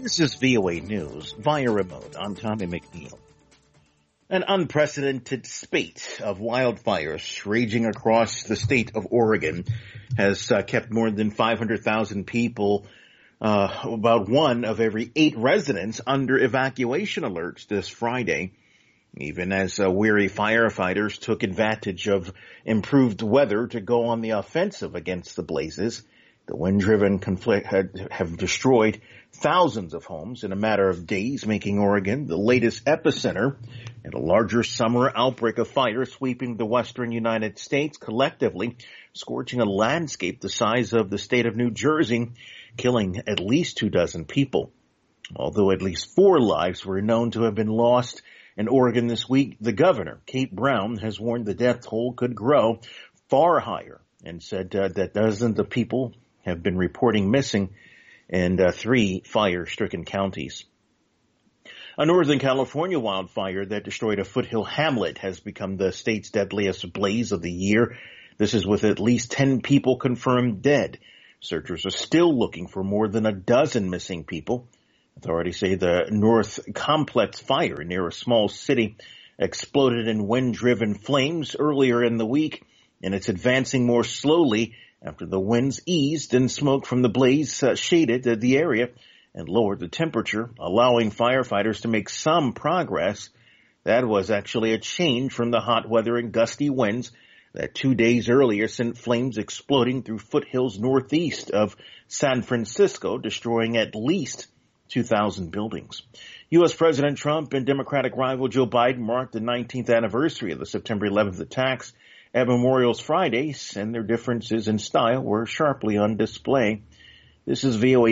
This is VOA News via remote. I'm Tommy McNeil. An unprecedented spate of wildfires raging across the state of Oregon has kept more than 500,000 people, about one of every 8 residents, under evacuation alerts this Friday, even as weary firefighters took advantage of improved weather to go on the offensive against the blazes. The wind-driven conflict have destroyed thousands of homes in a matter of days, making Oregon the latest epicenter in a larger summer outbreak of fire sweeping the western United States, collectively scorching a landscape the size of the state of New Jersey, killing at least 24 people. Although at least 4 lives were known to have been lost in Oregon this week, the governor, Kate Brown, has warned the death toll could grow far higher and said that dozens of people have been reporting missing in 3 fire-stricken counties. A Northern California wildfire that destroyed a foothill hamlet has become the state's deadliest blaze of the year. This is with at least 10 people confirmed dead. Searchers are still looking for more than a dozen missing people. Authorities say the North Complex fire near a small city exploded in wind-driven flames earlier in the week, and it's advancing more slowly after the winds eased and smoke from the blaze shaded the area and lowered the temperature, allowing firefighters to make some progress. That was actually a change from the hot weather and gusty winds that 2 days earlier sent flames exploding through foothills northeast of San Francisco, destroying at least 2,000 buildings. U.S. President Trump and Democratic rival Joe Biden marked the 19th anniversary of the September 11th attacks at Memorial's Fridays, and their differences in style were sharply on display. This is VOA